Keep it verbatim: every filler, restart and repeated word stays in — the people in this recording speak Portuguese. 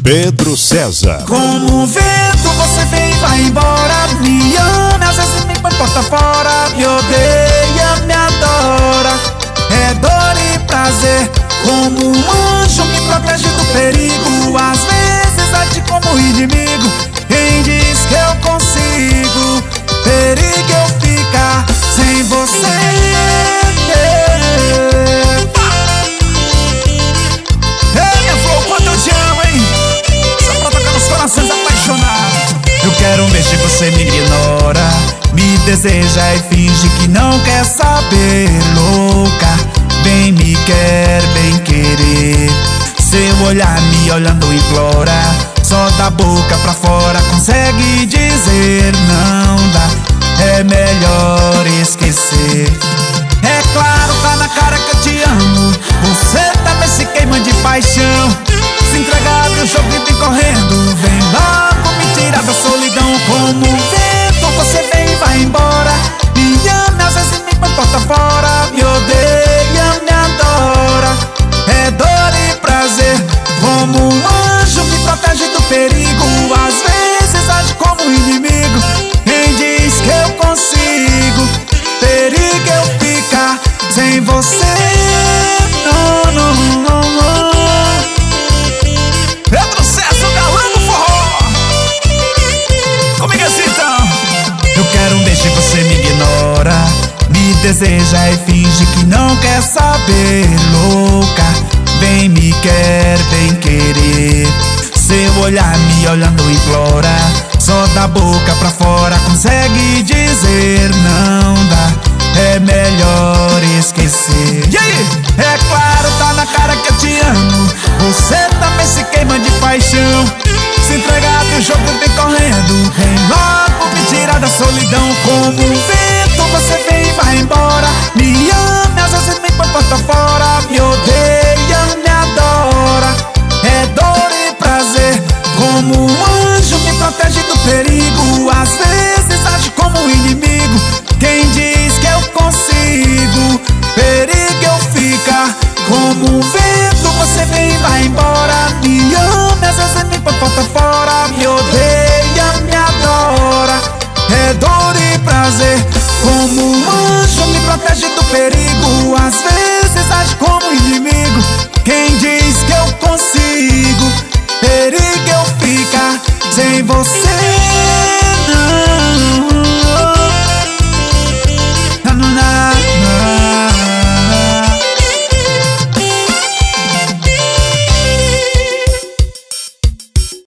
Pedro César. Como um vento você vem e vai embora. Me ama, às vezes me põe porta fora. Me odeia, me adora. É dor e prazer. Como um anjo me protege do perigo. Às vezes age como inimigo. Quem diz que eu consigo? Perigo eu ficar sem você. Eu quero um beijo e você me ignora. Me deseja e finge que não quer saber. Louca, bem me quer, bem querer. Seu olhar me olhando implora. Só da boca pra fora consegue dizer não dá. É melhor esquecer. É claro, tá na cara que eu te amo. Você também se queima de paixão. Se entregar no jogo e vem correndo. Vem logo me tirar da solidão. Como um vento você vem e vai embora. Me ama, às vezes me põe porta fora. Me odeia, me adora. É dor e prazer. Como um anjo me protege do perigo. Às vezes age como inimigo. Quem diz que eu consigo? Perigo eu ficar sem você. Não, não, não, não. Pedro César, o galã do forró. Comigo assim então. Eu quero um beijo e você me ignora. Me deseja e finge que não quer saber. Louca, bem me quer, bem querer. Seu olhar me olhando implora. Só da boca pra fora consegue dizer não dá. É melhor esquecer. E aí? É claro, tá na cara que eu te amo. Você também se queima de paixão. Se entregar do jogo vem correndo. Vem logo me tirar da solidão. Como um vento você vem e vai embora. Me ama, às vezes me põe porta fora. Me odeia, me adora. É dor e prazer. Como um anjo me protege do perigo. Às vezes age como inimigo. Quem diz que eu consigo? Perigo eu ficar. Como um vento você vem e vai embora. Me ama, às vezes me põe porta fora. Me odeia, me adora. É dor e prazer. Como um anjo me protege do perigo. Às vezes age como inimigo. Quem diz que eu consigo? Perigo eu ficar sem você.